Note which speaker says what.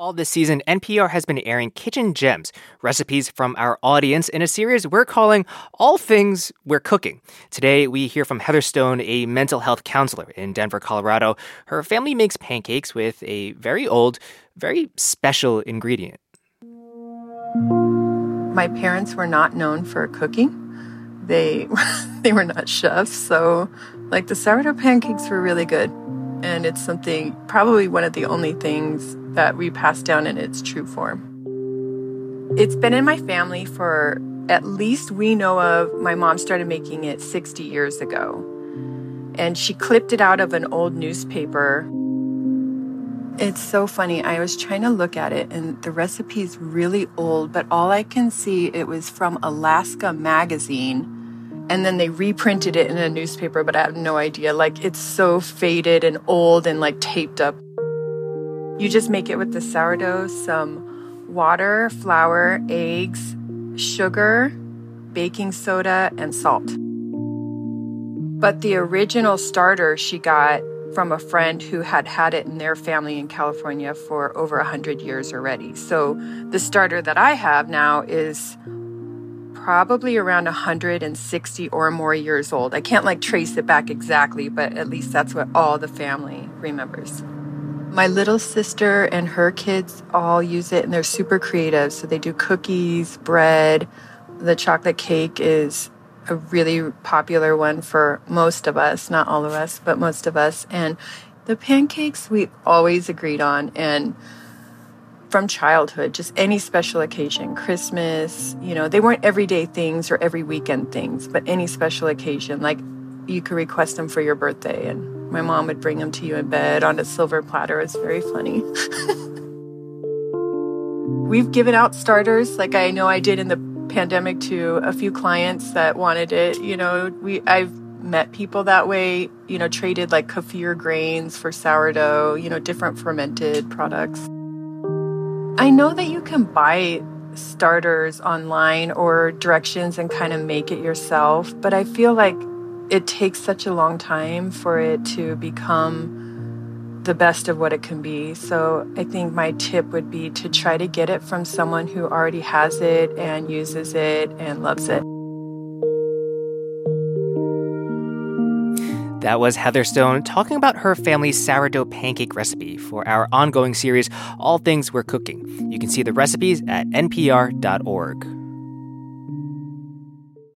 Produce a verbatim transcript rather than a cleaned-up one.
Speaker 1: All this season, N P R has been airing Kitchen Gems, recipes from our audience in a series we're calling All Things We're Cooking. Today, we hear from Heather Stone, a mental health counselor in Denver, Colorado. Her family makes pancakes with a very old, very special ingredient.
Speaker 2: My parents were not known for cooking. They, they were not chefs, so like the sourdough pancakes were really good. And it's something, probably one of the only things that we passed down in its true form. It's been in my family for at least we know of. My mom started making it sixty years ago. And she clipped it out of an old newspaper. It's so funny. I was trying to look at it, and the recipe's really old, but all I can see, it was from Alaska Magazine. And then they reprinted it in a newspaper, but I have no idea. Like, it's so faded and old and, like, taped up. You just make it with the sourdough, some water, flour, eggs, sugar, baking soda, and salt. But the original starter she got from a friend who had had it in their family in California for over one hundred years already. So the starter that I have now is probably around one hundred sixty or more years old. I can't like trace it back exactly, but at least that's what all the family remembers. My little sister and her kids all use it, and they're super creative. So they do cookies, bread. The chocolate cake is a really popular one for most of us, not all of us, but most of us. And the pancakes we always agreed on, and from childhood, just any special occasion, Christmas, you know, they weren't everyday things or every weekend things, but any special occasion, like you could request them for your birthday, and my mom would bring them to you in bed on a silver platter. It's very funny. We've given out starters, like I know I did in the pandemic to a few clients that wanted it. You know, we I've met people that way, you know, traded like kefir grains for sourdough, you know, different fermented products. I know that you can buy starters online or directions and kind of make it yourself, but I feel like it takes such a long time for it to become the best of what it can be. So I think my tip would be to try to get it from someone who already has it and uses it and loves it.
Speaker 1: That was Heather Stone talking about her family's sourdough pancake recipe for our ongoing series, All Things We're Cooking. You can see the recipes at N P R dot org.